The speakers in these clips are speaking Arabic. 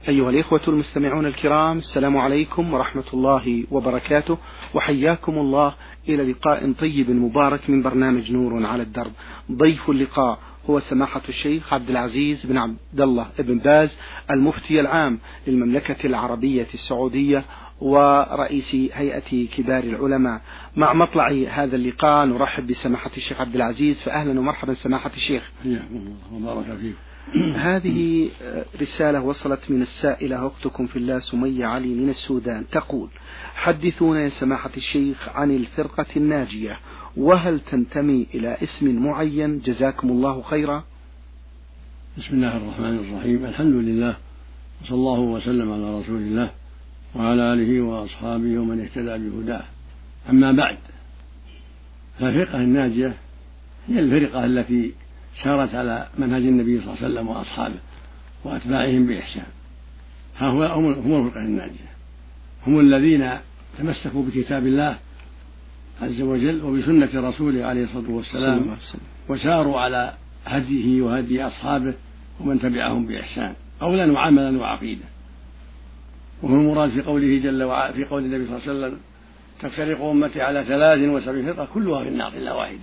أيها الإخوة المستمعون الكرام، السلام عليكم ورحمة الله وبركاته، وحياكم الله إلى لقاء طيب مبارك من برنامج نور على الدرب. ضيف اللقاء هو سماحة الشيخ عبد العزيز بن عبد الله بن باز، المفتي العام للمملكة العربية السعودية ورئيس هيئة كبار العلماء. مع مطلع هذا اللقاء نرحب بسماحة الشيخ عبد العزيز، فأهلا ومرحبا سماحة الشيخ. وبارك فيك. هذه رسالة وصلت من السائلة أختكم في الله سمية علي من السودان، تقول: حدثونا يا سماحة الشيخ عن الفرقة الناجية، وهل تنتمي إلى اسم معين؟ جزاكم الله خيرا. بسم الله الرحمن الرحيم، الحمد لله، وصلى الله وسلم على رسول الله وعلى آله وأصحابه ومن اهتدى بهداه. أما بعد، فالفرقة الناجية هي الفرقة التي سارت على منهج النبي صلى الله عليه وسلم وأصحابه وأتباعهم بإحسان. هم الفرقة الناجية، هم الذين تمسكوا بكتاب الله عز وجل وبسنة رسوله عليه الصلاة والسلام، وساروا على هديه وهدي أصحابه ومن تبعهم بإحسان قولا وعملا وعقيدة. وهو المراد في قوله جل وعلا في قول النبي صلى الله عليه وسلم: تفترق أمتي على 73 فرقة كلها في النار إلا واحدة.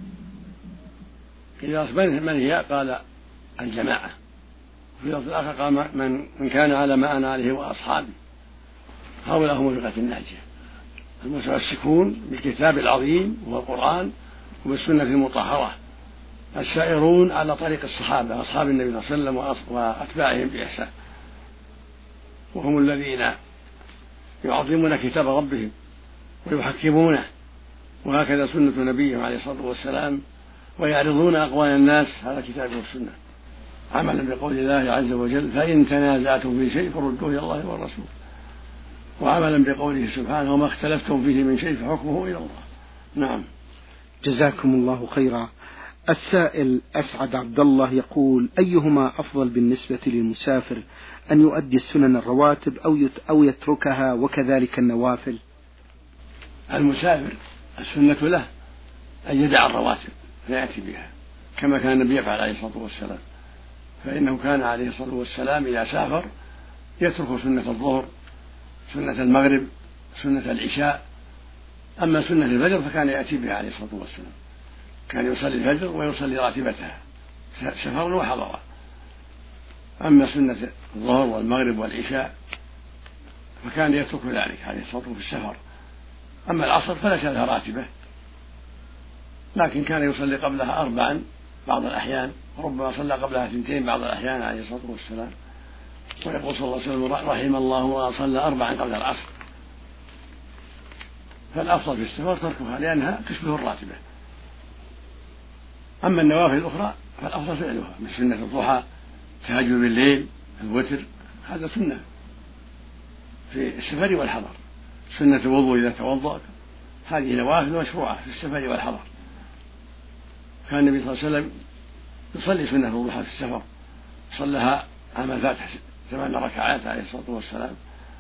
إذا من هي؟ قال: الجماعة. وفي لفظ الآخر قال: من كان على ما أنا عليه وأصحابي. هؤلاء هم الفرقة الناجية، المتمسكون بالكتاب العظيم وهو القرآن وبالسنة المطهرة، السائرون على طريق الصحابة أصحاب النبي صلى الله عليه وسلم وأتباعهم بإحسان. وهم الذين يعظمون كتاب ربهم ويحكمونه، وهكذا سنة نبيهم عليه الصلاة والسلام، ويعرضون أقوال الناس على الكتاب والسنة عملا بقول الله عز وجل: فإن تنازعتم في شيء فردوه إلى الله والرسول، وعملا بقوله سبحانه: وما اختلفتم فيه من شيء فحكمه إلى الله. نعم. جزاكم الله خيرا. السائل أسعد عبد الله يقول: أيهما أفضل بالنسبة للمسافر، أن يؤدي السنن الرواتب أو يتركها، وكذلك النوافل؟ المسافر السنة له أن يدع الرواتب فيأتي بها كما كان النبي يفعل عليه الصلاة والسلام، فإنه كان عليه الصلاة والسلام إذا سافر يترك سنة الظهر، سنة المغرب، سنة العشاء. أما سنة الفجر فكان يأتي بها عليه الصلاة والسلام، كان يصلي الفجر ويصلي راتبتها سفرا وحضرا. أما سنة الظهر والمغرب والعشاء فكان يترك ذلك عليه الصلاة والسلام في السفر. أما العصر فليس لها راتبة، لكن كان يصلي قبلها 4 بعض الأحيان، وربما صلى قبلها 2 بعض الأحيان عليه الصلاة والسلام. ويقول صلى الله عليه وسلم: رحم الله وصلى 4 قبل العصر. فالأفضل في السفر تركها لأنها تشبه الراتبة. أما النوافل الأخرى فالأفضل فعلها، من سنة الضحى، التهجد بالليل، الوتر، هذا سنة في السفر والحضر. سنة الوضوء إذا توضأ، هذه نوافل مشروعة في السفر والحضر. كان النبي صلى الله عليه وسلم يصلي سنة الضحى في السفر، صلىها عام الفتح 8 ركعات عليه الصلاة والسلام.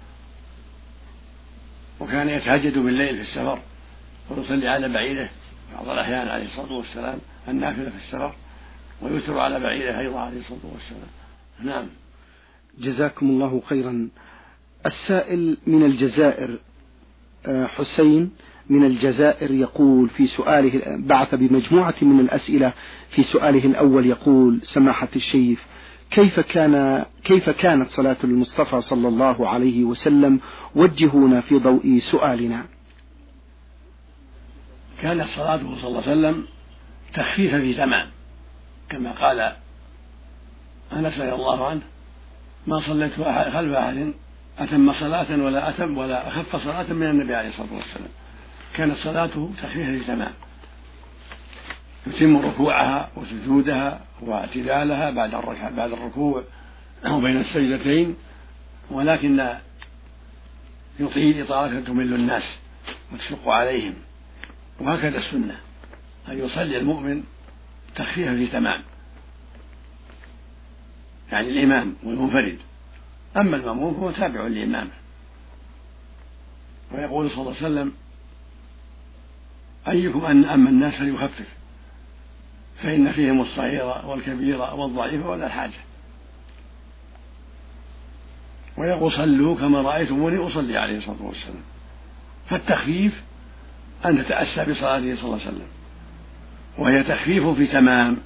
وكان يتهجد بالليل في السفر ويصلي على بعيره بعض الأحيان عليه الصلاة والسلام النافلة في السفر، ويوتر على بعيره أيضا عليه الصلاة والسلام. نعم. جزاكم الله خيرا. السائل من الجزائر حسين من الجزائر يقول في سؤاله، بعث بمجموعة من الأسئلة. في سؤاله الأول يقول: سماحة الشيخ، كيف كانت صلاة المصطفى صلى الله عليه وسلم؟ وجهونا في ضوء سؤالنا. كانت صلاته صلى الله عليه وسلم تخفيفا في زمان، كما قال أنس رضي الله عنه: ما صليت خلف أحد أتم صلاة ولا أخف صلاة من النبي عليه الصلاة والسلام. كانت صلاته تخفيفا في زمان، يتم ركوعها وسجودها واعتدالها بعد الركوع وبين السجدتين، ولكن يطيل إطالة تمل الناس وتشق عليهم. وهكذا السنة أن يصلي المؤمن تخفيفا في تمام، يعني الإمام والمنفرد. أما المأموم هو تابع لإمامه. ويقول صلى الله عليه وسلم: أيكم أما الناس فليخفف، فإن فيهم الصغير والكبير والضعيف ولا الحاجة. ويقول صلوا كما رأيتموني أصلي عليه الصلاة والسلام. فالتخفيف أن تتأسى بصلاته صلى الله عليه وسلم، وهي تخفيف في تمام.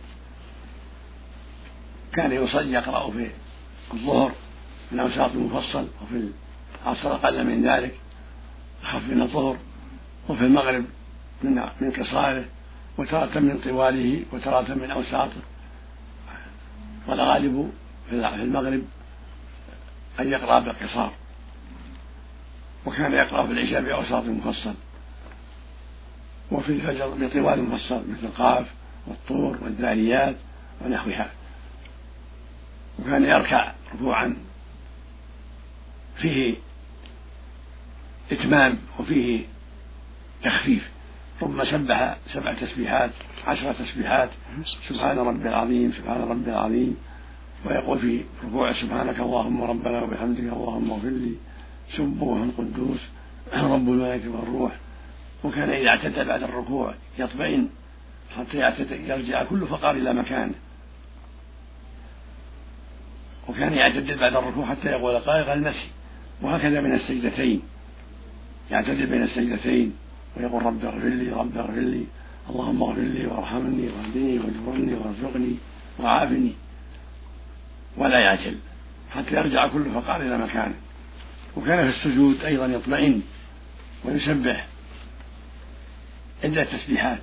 كان يصلي يقرأ في الظهر من أوساط المفصل، وفي العصر أقل من ذلك أخف من الظهر، وفي المغرب من قصاره، وتارة من طواله وتارة من أوساطه، والغالب في المغرب أن يقرأ بالقصار، وكان يقرأ في العشاء بأوساط المفصل، وفي الفجر بطوال المفصل مثل قاف والطور والذاريات ونحوها. وكان يركع ركوعا فيه إتمام وفيه تخفيف، ثم سبح 7 تسبيحات 10 تسبيحات، سبحان ربي العظيم سبحان ربي العظيم، ويقول في ركوع سبحانك اللهم ربنا وبحمدك اللهم اغفر لي سبوح قدوس رب الملائكة والروح. وكان إذا اعتدل بعد الركوع يطمئن حتى يرجع كل فقار إلى مكانه، وكان يعتدل بعد الركوع حتى يقول قائق المسي، وهكذا من السجدتين يعتدل بين السجدتين ويقول رب اغفر لي رب اغفر لي اللهم اغفر لي وارحمني واهدني واجبرني وارزقني وعافني، ولا يعجل حتى يرجع كل فقار إلى مكانه. وكان في السجود أيضا يطمئن ويسبح 10 تسبيحات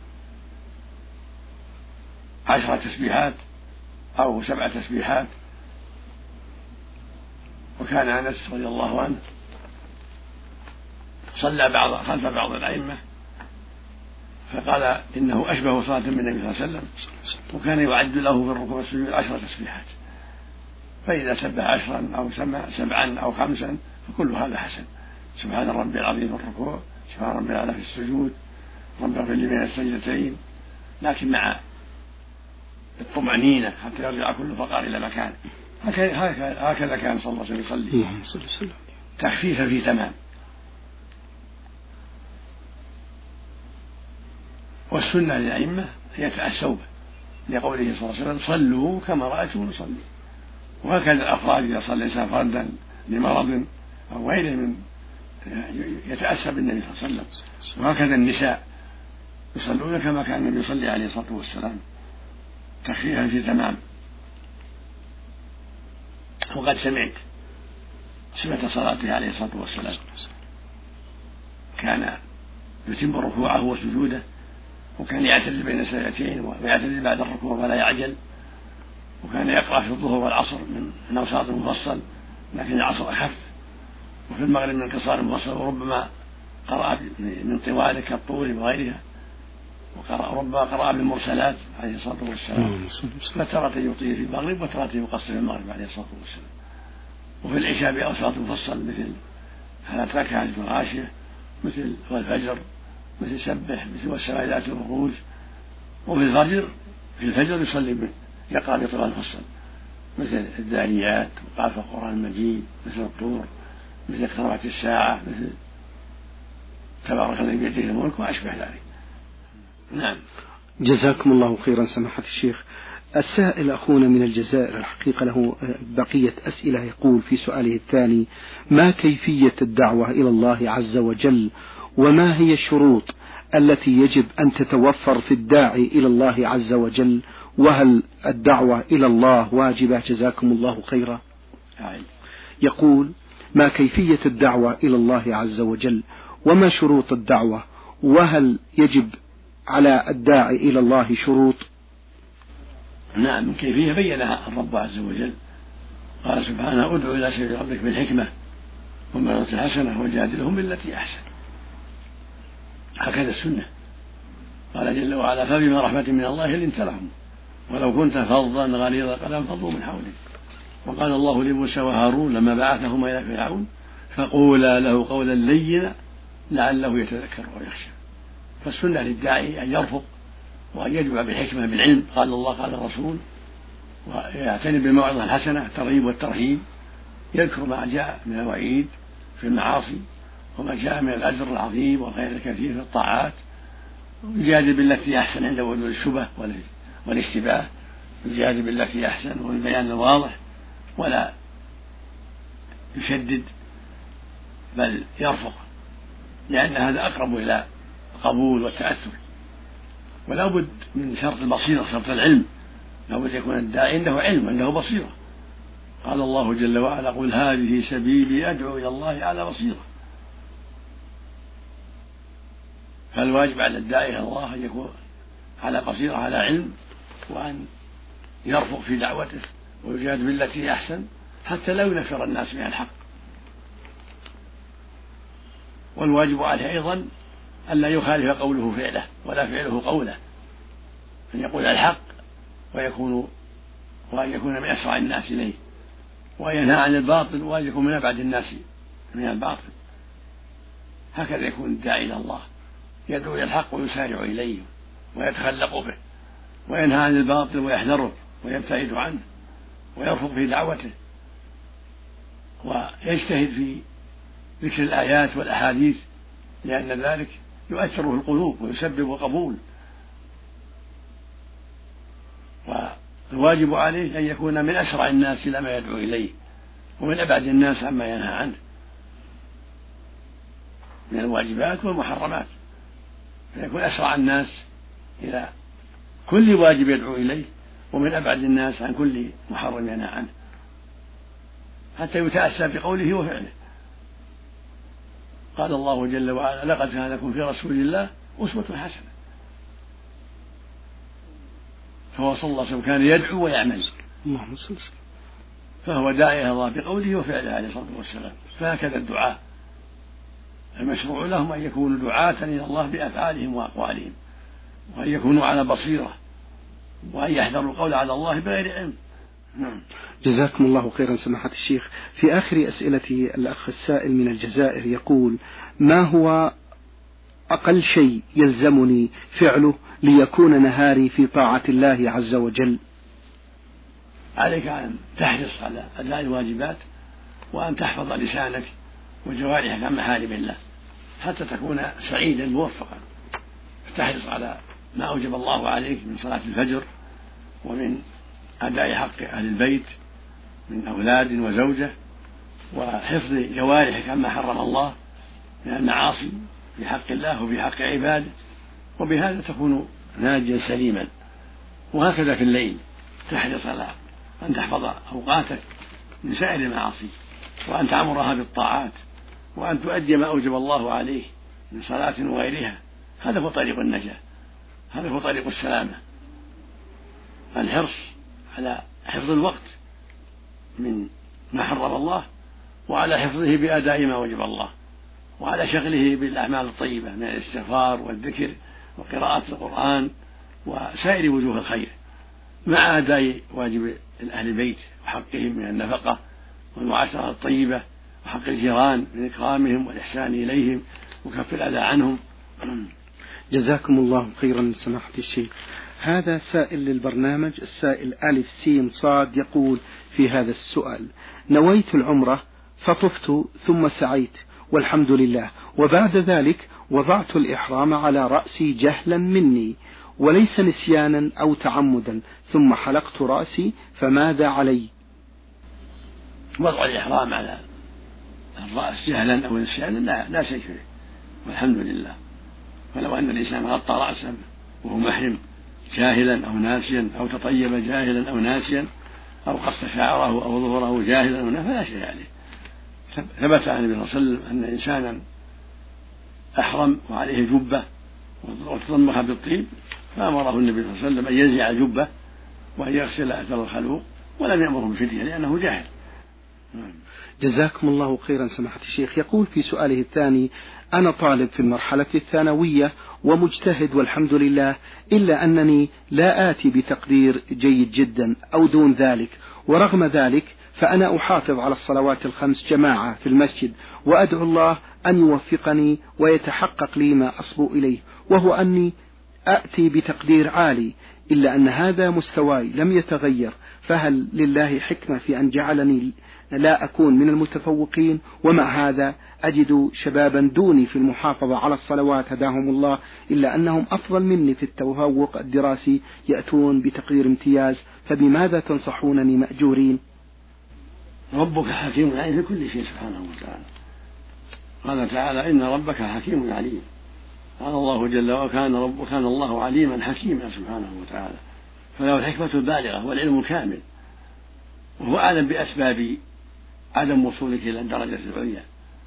10 تسبيحات أو 7 تسبيحات. وكان أنس رضي الله عنه صلى خلف بعض الأئمة فقال إنه أشبه صلاة بالنبي صلى الله عليه وسلم، وكان يعد له في الركوع والسجود 10 تسبيحات، فإذا سبح 10 أو 7 أو 5 فكل هذا حسن. سبحان ربي العظيم في الركوع، سبحان ربي الأعلى في السجود، رب اغفر لي بين السجدتين، لكن مع الطمأنينة حتى يرجع كل فقار إلى مكانه. هكذا كان صلى الله عليه وسلم يصلي تخفيفا في تمام. والسنة للأئمة هي يتأسوا به، لقوله صلى الله عليه وسلم صلوا كما رأيتم نصلي. وهكذا الأفراد إذا صلى الإنسان فردا لمرض أو غيره من يتأسى بالنبي صلى الله عليه وسلم. وهكذا النساء يصلون كما كان النبي يصلي عليه الصلاة والسلام تخفيفا في تمام. وقد سمعت صفة صلاته عليه الصلاة والسلام، كان يتم ركوعه وسجوده، وكان يعتدل بين السجدتين ويعتدل بعد الركوع ولا يعجل، وكان يقرأ في الظهر والعصر من أوساط المفصل لكن العصر أخف، وفي المغرب من قصار المفصل، وربما قرأ من طوال كالطول وغيرها، وربما قرأ بالمرسلات عليه الصلاة والسلام، فترة يطيل في المغرب وترة يقصر في المغرب عليه الصلاة والسلام. وفي العشاء بأوساط المفصل مثل حالة ركعة الغاشية، مثل والفجر، مثل سبح، مثل والسماء ذات البروج. وفي الفجر يصلي به يقرأ بطوال المفصل مثل الذاريات وقاف القرآن المجيد، مثل الطور، مثل اقتربت الساعة، مثل تبارك الذي بيده الملك وأشبه ذلك. نعم. جزاكم الله خيرا سماحة الشيخ. السائل أخونا من الجزائر الحقيقة له بقية أسئلة، يقول في سؤاله الثاني: ما كيفية الدعوة إلى الله عز وجل، وما هي الشروط التي يجب أن تتوفر في الداعي إلى الله عز وجل، وهل الدعوة إلى الله واجبة؟ جزاكم الله خيرا. يقول: ما كيفية الدعوة إلى الله عز وجل، وما شروط الدعوة، وهل يجب على الداعي إلى الله شروط؟ نعم، كيفية بينها الرب عز وجل، قال سبحانه: ادعو إلى سبيل ربك بالحكمة والموعظة الحسنة وجادلهم بالتي أحسن. هكذا السنة. قال جل وعلا: فبما رحمة من الله لنت لهم ولو كنت فظا غليظ القلب لانفضوا من حولك. وقال الله لموسى وهارون لما بعثهما إلى فرعون: فقولا له قولا لينا لعله يتذكر ويخشى. فالسنة للداعي أن يرفق وأن يدعو بالحكمة بالعلم، قال الله قال الرسول، ويعتني بالموعظة الحسنة الترغيب والترهيب، يذكر ما جاء من الوعيد في المعاصي وما جاء من الأجر العظيم والخير الكثير في الطاعات، ويجادل بالتي أحسن عند وجود الشبه والاشتباه، يجادل بالتي أحسن والبيان الواضح، ولا يشدد بل يرفق، لأن هذا أقرب إلى القبول والتأثر. ولا بد من شرط البصيرة، شرط العلم، لا بد يكون الداعي عنده علم، عنده بصيرة. قال الله جل وعلا: قل هذه سبيلي أدعو إلى الله على بصيرة. فالواجب على الداعي إلى الله أن يكون على بصيرة، على علم، وأن يرفق في دعوته ويجاهد بالتي أحسن حتى لا ينفر الناس من الحق. والواجب عليه أيضا ألا يخالف قوله فعله ولا فعله قوله، أن يقول الحق وأن يكون من أسرع الناس إليه، وأن ينهى عن الباطل وأن يكون من أبعد الناس من الباطل. هكذا يكون الداعي إلى الله، يدعو إلى الحق ويسارع إليه ويتخلق به، وينهى عن الباطل ويحذره ويبتعد عنه ويرفق في دعوته، ويجتهد في ذكر الآيات والأحاديث، لأن ذلك يؤثر في القلوب ويسبب قبول. والواجب عليه أن يكون من أسرع الناس إلى ما يدعو إليه، ومن أبعد الناس عما ينهى عنه من الواجبات والمحرمات، فيكون أسرع الناس إلى كل واجب يدعو إليه، ومن أبعد الناس عن كل محرم ينهى عنه، حتى يتأسى بقوله وفعله. قال الله جل وعلا: لقد كان لكم في رسول الله أسوة حسنة. فهو صلى الله عليه وسلم كان يدعو ويعمل، فهو داعي إلى الله بقوله وفعله عليه الصلاة والسلام. فهكذا الدعاء المشروع لهم أن يكونوا دعاة إلى الله بأفعالهم وأقوالهم، وأن يكونوا على بصيرة، وأن يحذروا القول على الله بغير علم. جزاكم الله خيرا سماحة الشيخ. في آخر أسئلة الأخ السائل من الجزائر يقول: ما هو أقل شيء يلزمني فعله ليكون نهاري في طاعة الله عز وجل؟ عليك أن تحرص على أداء الواجبات، وأن تحفظ لسانك وجوارحك عن محارم الله حتى تكون سعيدا موفقا. فتحرص على ما أوجب الله عليك من صلاة الفجر، ومن أداء حق أهل البيت من أولاد وزوجة، وحفظ جوارحك عما حرم الله من المعاصي في حق الله وفي حق عباده، وبهذا تكون ناجيا سليما. وهكذا في الليل تحرص على أن تحفظ أوقاتك من سائر المعاصي، وأن تعمرها بالطاعات، وأن تؤدي ما أوجب الله عليه من صلاة وغيرها. هذا هو طريق النجاة، هذا هو طريق السلامة. الحرص على حفظ الوقت من ما حرم الله، وعلى حفظه بأداء ما وجب الله، وعلى شغله بالأعمال الطيبة من الاستغفار والذكر وقراءة القرآن وسائر وجوه الخير، مع أداء واجب أهل البيت وحقهم من النفقة والمعاشرة الطيبة، وحق الجيران من إكرامهم والإحسان إليهم وكف الأذى عنهم. جزاكم الله خيرا سماحة الشيخ. هذا سائل للبرنامج، السائل ألف سين صاد، يقول في هذا السؤال: نويت العمرة فطفت ثم سعيت والحمد لله، وبعد ذلك وضعت الإحرام على رأسي جهلا مني وليس نسيانا أو تعمدا، ثم حلقت رأسي، فماذا علي؟ وضع الإحرام على الرأس جهلا أو نسيانا لا شيء فيه، والحمد لله. ولو أن الإنسان غطى رأسه وهو محرم جاهلا أو ناسيا، أو تطيب جاهلا أو ناسيا، أو قص شعره أو ظهره جاهلا أو ناسيا، فلا شيء عليه. ثبت عن النبي صلى الله عليه وسلم أن إنسانا أحرم وعليه جبة وتضمها بالطيب، فأمره النبي صلى الله عليه وسلم أن ينزع الجبة وأن يغسل أثر الخلوق، ولم يأمره بفدية لأنه جاهل. جزاكم الله خيرا سماحة الشيخ. يقول في سؤاله الثاني: أنا طالب في المرحلة الثانوية ومجتهد والحمد لله، إلا أنني لا آتي بتقدير جيد جدا أو دون ذلك، ورغم ذلك فأنا أحافظ على الصلوات الخمس جماعة في المسجد، وأدعو الله أن يوفقني ويتحقق لي ما أصبو إليه، وهو أني أأتي بتقدير عالي، إلا أن هذا مستواي لم يتغير، فهل لله حكمة في أن جعلني لا أكون من المتفوقين؟ ومع هذا أجد شبابا دوني في المحافظة على الصلوات هداهم الله، إلا أنهم أفضل مني في التفوق الدراسي يأتون بتقدير امتياز، فبماذا تنصحونني مأجورين؟ ربك حكيم عليم في كل شيء سبحانه وتعالى. قال تعالى إن ربك حكيم عليم. قال الله جل وكان الله عليما حكيما سبحانه وتعالى، فله الحكمة البالغة والعلم الكامل، وهو أعلم بأسباب عدم وصولك إلى الدرجة العليا.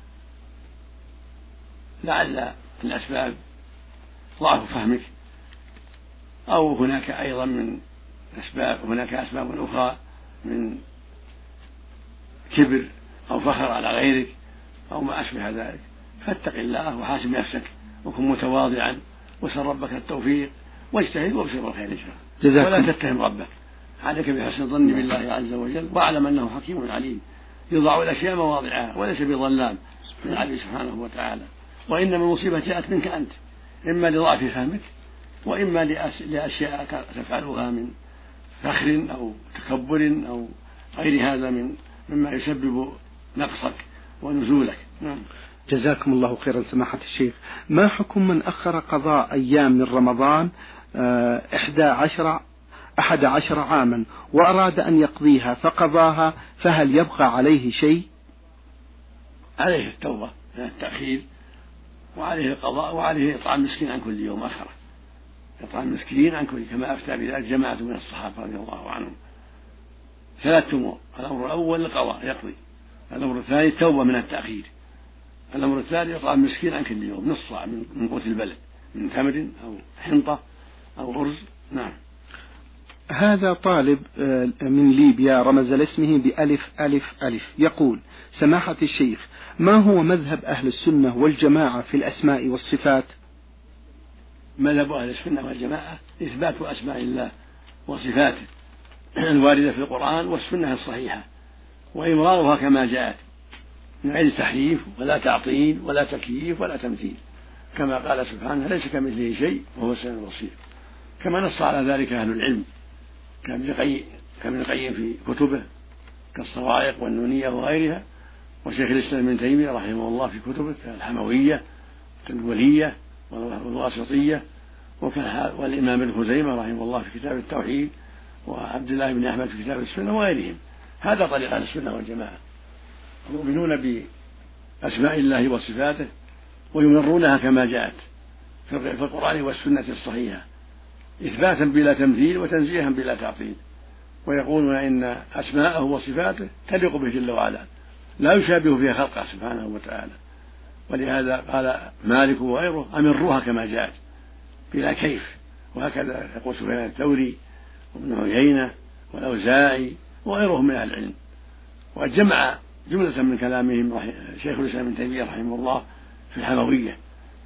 لعل الأسباب ضعف فهمك، أو هناك أيضا من أسباب أخرى من كبر أو فخر على غيرك أو ما أشبه ذلك. فاتق الله وحاسب نفسك وكن متواضعا وسل ربك التوفيق واجتهد وابشر بالخير إن شاء الله، ولا تتهم ربك. عليك بحسن الظن بالله عز وجل، واعلم أنه حكيم عليم يضع الأشياء مواضعها وليس بظلام من العبد سبحانه وتعالى. وإنما المصيبة جاءت منك أنت، إما لضعف فهمك وإما لأشياء تفعلها من فخر أو تكبر أو غير هذا مما يسبب نقصك ونزولك. جزاكم الله خيرا سماحة الشيخ. ما حكم من أخر قضاء أيام من رمضان 11 عاما وأراد أن يقضيها فقضاها، فهل يبقى عليه شيء؟ عليه التوبة من التأخير، وعليه القضاء، وعليه إطعام مسكين عن كل يوم أخره، إطعام مسكين عن كل، كما أفتى بذلك جماعة من الصحابة رضي الله عنهم. 3 أمور: الأمر الأول القضاء يقضي، الأمر الثاني التوبة من التأخير، الأمر الثالث إطعام مسكين عن كل يوم نصف صاع من قوت البلد من تمر أو حنطة أو أرز. نعم. هذا طالب من ليبيا رمز لاسمه بألف ألف ألف، يقول: سماحة الشيخ، ما هو مذهب أهل السنة والجماعة في الأسماء والصفات؟ مذهب أهل السنة والجماعة إثبات أسماء الله وصفاته الواردة في القرآن والسنة الصحيحة، وإمرارها كما جاءت من غير تحريف ولا تعطيل ولا تكييف ولا تمثيل، كما قال سبحانه: ليس كمثله شيء وهو السميع البصير. كما نص على ذلك أهل العلم كابن القيم في كتبه كالصواعق والنونية وغيرها، وشيخ الإسلام ابن تيمية رحمه الله في كتبه كالحموية والولية والواسطية، والإمام ابن خزيمة رحمه الله في كتاب التوحيد، وعبد الله بن أحمد في كتاب السنة وغيرهم. هذا طريق أهل السنة والجماعة، يؤمنون بأسماء الله وصفاته ويمرونها كما جاءت في القرآن والسنة الصحيحة، إثباتا بلا تمثيل وتنزيها بلا تعطيل، ويقولون إن أسماءه وصفاته تليق به جل وعلا لا يشابه فيها خلقه سبحانه وتعالى. ولهذا قال مالك وغيره: أمروها كما جاءت بلا كيف. وهكذا يقول سفيان الثوري وابن عيينة والأوزاعي وغيرهم من أهل العلم. وقد جمع جملة من كلامهم شيخ الإسلام ابن تيمية رحمه الله في الحموية،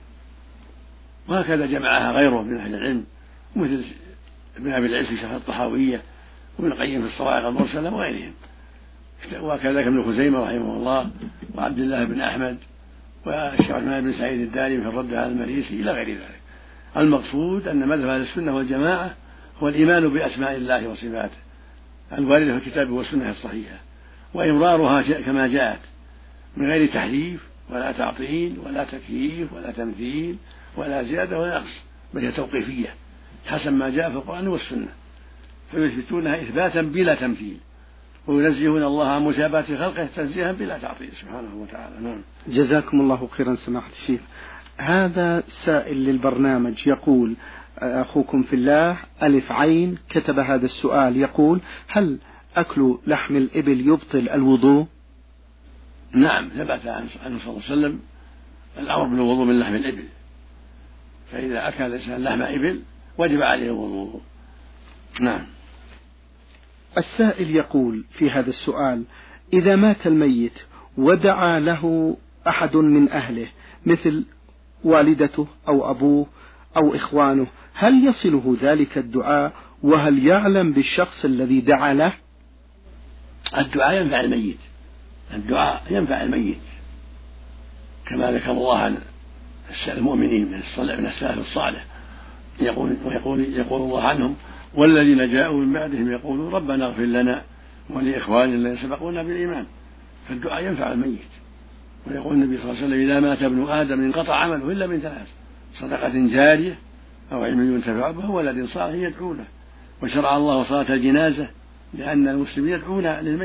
وهكذا جمعها غيره من أهل العلم مثل ابن أبي العز في شرح الطحاوية، وابن القيم في الصواعق المرسلة وغيرهم، وكذلك ابن خزيمة رحمه الله وعبد الله بن أحمد والشيخ عثمان بن سعيد الدارمي في الرد على المريسي إلى غير ذلك. المقصود أن مذهب أهل السنة والجماعة هو الإيمان بأسماء الله وصفاته الواردة في الكتاب والسنة الصحيحة، وإمرارها كما جاءت من غير تحريف ولا تعطيل ولا تكييف ولا تمثيل ولا زيادة ولا نقص، بل هي توقيفية حسب ما جاء في القرآن والسنة، فيثبتونها إثباتا بلا تمثيل، وينزهون الله عن مشابهة خلقه تنزيها بلا تعطيل سبحانه وتعالى. نعم. جزاكم الله خيرا سماحة الشيخ. هذا سائل للبرنامج يقول: أخوكم في الله ألف عين كتب هذا السؤال، يقول: هل أكل لحم الإبل يبطل الوضوء؟ نعم، ثبت عنه صلى الله عليه وسلم الأمر بالوضوء من لحم الإبل، فإذا أكل الإنسان لحم إبل وجب عليه الوضوء. نعم. السائل يقول في هذا السؤال: إذا مات الميت ودعا له أحد من أهله مثل والدته أو أبوه أو إخوانه، هل يصله ذلك الدعاء؟ وهل يعلم بالشخص الذي دعا له؟ الدعاء ينفع الميت، الدعاء ينفع الميت، كما ذكر الله عن المؤمنين من السلف الصالح، يقول الله عنهم: والذين جاءوا من بعدهم يقولون ربنا اغفر لنا ولإخواننا الذين سبقونا بالإيمان. فالدعاء ينفع الميت. ويقول النبي صلى الله عليه وسلم: إذا مات ابن آدم انقطع عمله إلا من 3: صدقة جارية أو علم ينتفع به ولد صالح يدعو له. وشرع الله صلاة الجنازة لأن المسلمين يدعون للميت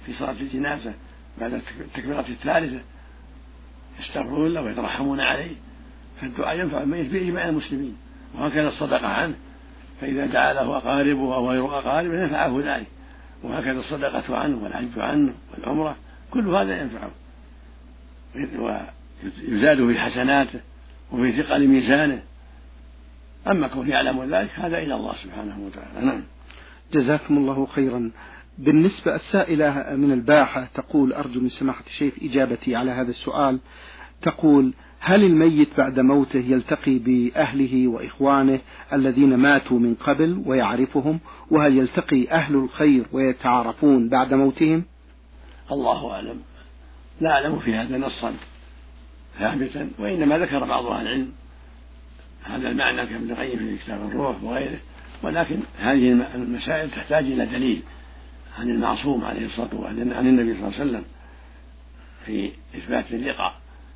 في صلاة الجنازة بعد التكبيرة الثالثة يستغفرون له ويترحمون عليه، فالدعاء ينفع الميت بإجماع المسلمين. وهكذا الصدقة عنه، فإذا دعا له أقاربه أو غير أقاربه ينفعه ذلك، وهكذا الصدقة عنه والحج عنه والعمرة، كل هذا ينفعه ويزاد في حسناته وفي ثقل ميزانه. أما كون يعلم ذلك هذا إلى الله سبحانه وتعالى. نعم. جزاكم الله خيرا. بالنسبة السائلة من الباحة تقول: أرجو من سماحة الشيخ إجابتي على هذا السؤال. تقول: هل الميت بعد موته يلتقي بأهله وإخوانه الذين ماتوا من قبل ويعرفهم، وهل يلتقي أهل الخير ويتعارفون بعد موتهم؟ الله أعلم، لا أعلم في هذا نصا ثابتا، وإنما ذكر بعض أهل العلم هذا المعنى كابن القيم في كتاب الروح وغيره، ولكن هذه المسائل تحتاج إلى دليل عن المعصوم عليه الصلاة والسلام، عن النبي صلى الله عليه وسلم في إثبات اللقاء.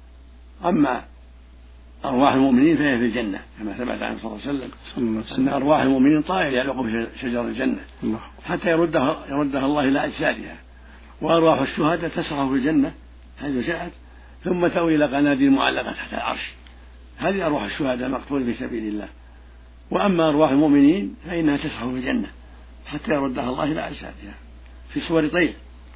أما أرواح المؤمنين فهي في الجنة كما ثبت عنه صلى الله عليه وسلم أن أرواح المؤمنين طائر يعلق في شجر الجنة حتى يردها الله إلى أجسادها، وأرواح الشهداء تسرح في الجنة حيث شاءت ثم تأوي إلى قناديل معلقة تحت العرش، هذه أرواح الشهداء المقتول في سبيل الله. وأما أرواح المؤمنين فإنها تسرح في الجنة حتى يردها الله إلى أجسادها في صور طير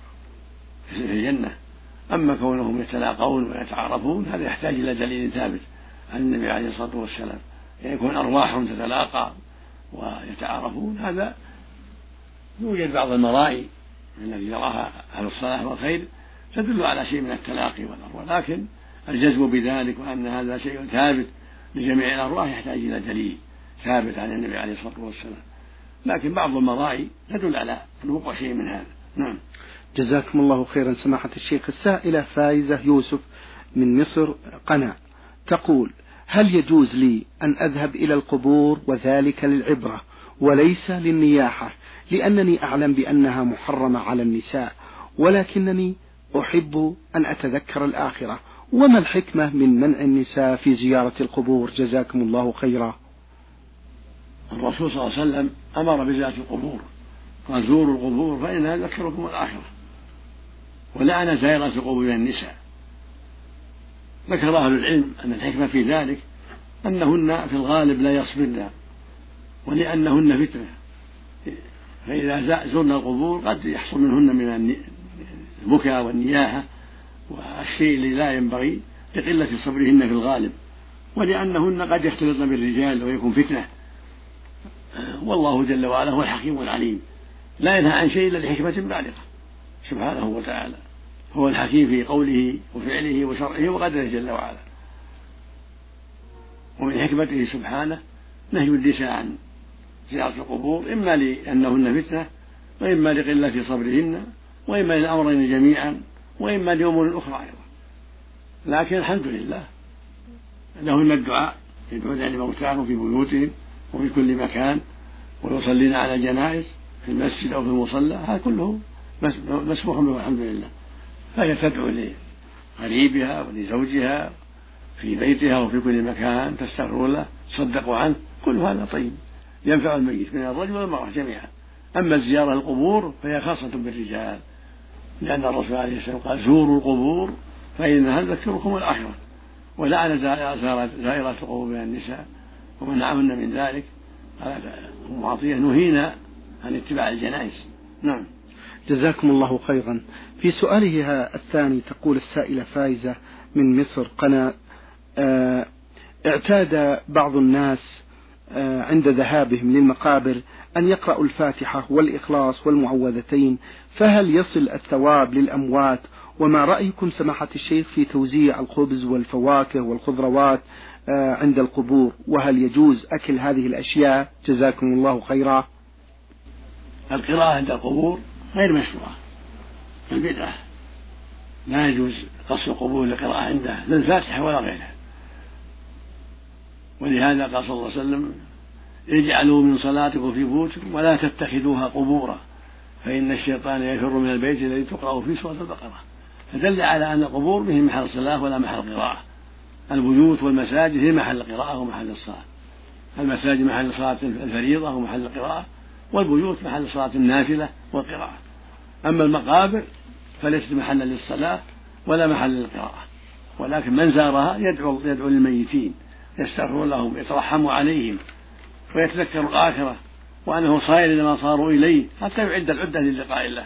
في الجنة. أما كونهم يتلاقون ويتعارفون هذا يحتاج إلى دليل ثابت عن النبي عليه الصلاة والسلام، يعني يكون أرواحهم تتلاقى ويتعارفون، هذا يوجد بعض المرائي التي يراها أهل الصلاح والخير تدل على شيء من التلاقي والأرواح، لكن الجزم بذلك وأن هذا شيء ثابت لجميع الأرواح يحتاج إلى دليل ثابت عن النبي عليه الصلاة والسلام، لكن بعض المرائي تدل على الوقوع شيء من هذا. نعم. جزاكم الله خيرا سماحة الشيخ. السائلة فايزة يوسف من مصر قناة تقول: هل يجوز لي أن أذهب إلى القبور وذلك للعبرة وليس للنياحة، لأنني أعلم بأنها محرمة على النساء، ولكنني أحب أن أتذكر الآخرة، وما الحكمة من منع النساء في زيارة القبور؟ جزاكم الله خيرا. الرسول صلى الله عليه وسلم أمر بزيارة القبور، قال: زوروا القبور فإنها تذكركم الآخرة، ولعن زائرة القبور من النساء. ذكر أهل العلم أن الحكمة في ذلك أنهن في الغالب لا يصبرن، ولأنهن فتنة، فإذا زرنا القبور قد يحصل منهن من البكاء والنياحة والشيء الذي لا ينبغي لقلة صبرهن في الغالب، ولأنهن قد يختلطن بالرجال ويكون فتنة. والله جل وعلا هو الحكيم العليم، لا ينهى عن شيء إلا لحكمة بالغة سبحانه وتعالى، هو الحكيم في قوله وفعله وشرعه وقدره جل وعلا. ومن حكمته سبحانه نهي النساء عن زيارة القبور، إما لأنهن فتنة، وإما لقلة صبرهن، وإما للأمرين جميعا، وإما لأمور أخرى أيضا. لكن الحمد لله لهن الدعاء، يدعون لموتاهم في بيوتهم وفي كل مكان، ويصلين على الجنائز في المسجد أو في المصلى، هذا كله مسموح به والحمد لله. فهي تدعو لقريبها ولزوجها في بيتها وفي كل مكان، تستغفر له، تصدقوا عنه، كل هذا طيب ينفع الميت من الرجل والمرأة جميعا. أما الزيارة القبور فهي خاصة بالرجال، لأن الرسول عليه السلام قال: زوروا القبور فإنها تذكركم الآخرة، ولعن زائرات القبور من النساء ومنعهن من ذلك. قال أم عطية: نهينا عن اتباع الجنائز. نعم. جزاكم الله خيرا. في سؤالها الثاني تقول السائلة فايزة من مصر قناة: اعتاد بعض الناس عند ذهابهم للمقابر أن يقرأوا الفاتحة والإخلاص والمعوذتين، فهل يصل الثواب للأموات؟ وما رأيكم سماحة الشيخ في توزيع الخبز والفواكه والخضروات عند القبور، وهل يجوز أكل هذه الأشياء؟ جزاكم الله خيرا. القراءة عند القبور غير مشروعة، البدعة، لا يجوز قص القبور للقراءة عندها لا الفاتحة ولا غيرها، ولهذا قال صلى الله عليه وسلم: اجعلوا من صلاتكم في بيوتكم ولا تتخذوها قبورا فإن الشيطان يفر من البيت الذي تقرأ فيه سورة البقرة. فدل على أن القبور به محل صلاة ولا محل قراءة. البيوت والمساجد هي محل القراءة ومحل الصلاة، المساجد محل صلاة الفريضة ومحل القراءة، والبيوت محل صلاة النافلة والقراءة. أما المقابر فليست محلا للصلاة ولا محل للقراءة، ولكن من زارها يدعو للميتين، يستغفر لهم، يترحم عليهم، ويتذكر الآخرة وأنه صائر لما صاروا إليه حتى يعد العدة للقاء الله.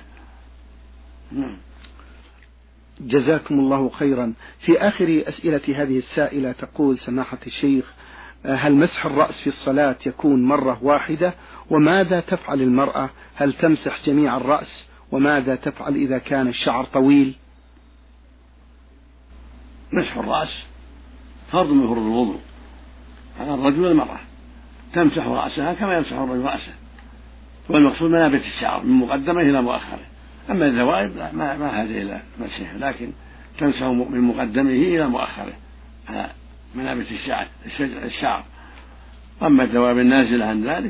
جزاكم الله خيرا. في آخر أسئلة هذه السائلة تقول سماحة الشيخ: هل مسح الرأس في الصلاة يكون مرة واحدة؟ وماذا تفعل المرأة؟ هل تمسح جميع الرأس؟ وماذا تفعل إذا كان الشعر طويل؟ مسح الرأس فرض من فروض الوضوء على الرجل والمرأة، تمسح رأسها كما يمسح الرجل رأسه، والمقصود منابت الشعر من مقدمه إلى مؤخره. أما الذوائب ما هذه إلى مسحه، لكن تمسح من مقدمه إلى مؤخره على منابت الشعر. أما الذوائب النازلة عن ذلك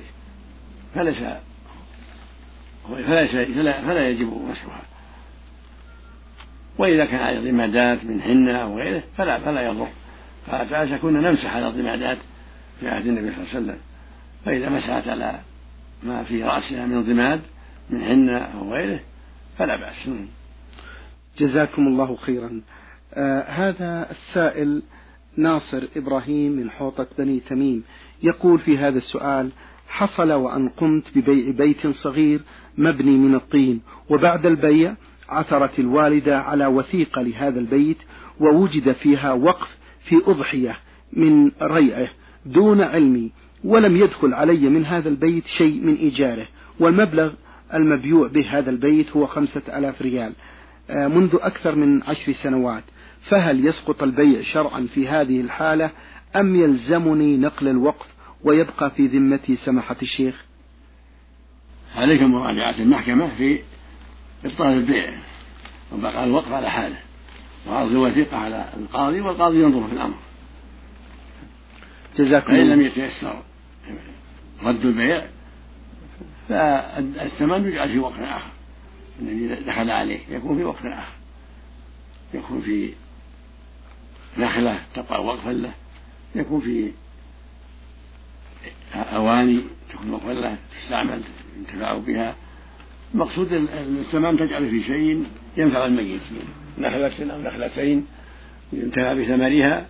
فلا يجب مسحها. وإذا كان على ضمادات من حنة أو غيره فلا يضر، فعائشة كنا نمسح على الضمادات في عهد النبي صلى الله عليه وسلم، فإذا مسحت على ما في رأسها من ضماد من حنة أو غيره فلا بأس. جزاكم الله خيرا. هذا السائل ناصر إبراهيم من حوطة بني تميم يقول في هذا السؤال: حصل وأن قمت ببيع بيت صغير مبني من الطين، وبعد البيع عثرت الوالدة على وثيقة لهذا البيت ووجد فيها وقف في أضحية من ريعه دون علمي، ولم يدخل علي من هذا البيت شيء من إيجاره، والمبلغ المبيوع به هذا البيت هو 5000 ريال منذ أكثر من 10 سنوات، فهل يسقط البيع شرعا في هذه الحالة أم يلزمني نقل الوقف ويبقى في ذمتي سماحة الشيخ؟ عليك مراجعة المحكمة في إبطال البيع وبقاء الوقف على حاله، وعرض الوثيقة على القاضي، والقاضي ينظر في الأمر. فإن لم يتيسر رد البيع فالثمن يجعل في وقت آخر، الذي دخل عليه يكون في وقت آخر، يكون في نخلة تبقى وقفا له، يكون في أواني تكون وقفا له تستعمل ينتفع بها. المقصود الثمن تجعل في شيء ينفع الميت، نخلة أو نخلتين ينتفع بثمرها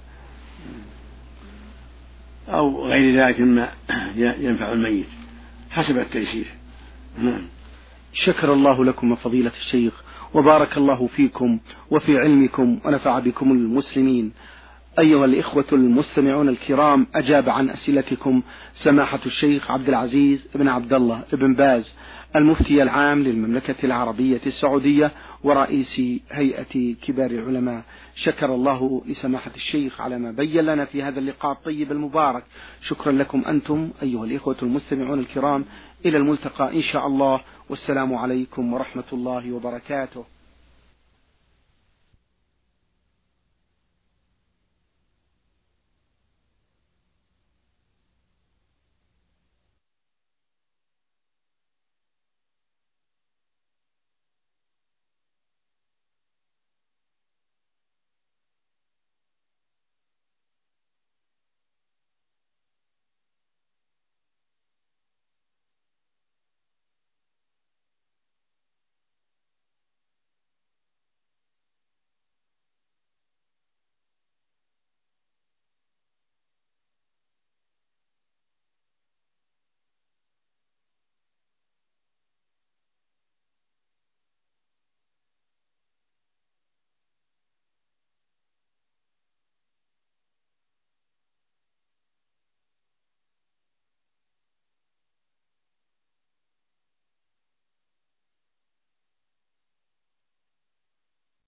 أو غير ذلك مما ينفع الميت حسب التيسير. شكر الله لكم فضيلة الشيخ، وبارك الله فيكم وفي علمكم ونفع بكم المسلمين. أيها الإخوة المستمعون الكرام، أجاب عن أسئلتكم سماحة الشيخ عبد العزيز بن عبد الله بن باز، المفتي العام للمملكة العربية السعودية ورئيس هيئة كبار العلماء. شكر الله لسماحة الشيخ على ما بين لنا في هذا اللقاء الطيب المبارك. شكرا لكم أنتم أيها الإخوة المستمعون الكرام، إلى الملتقى إن شاء الله، والسلام عليكم ورحمة الله وبركاته.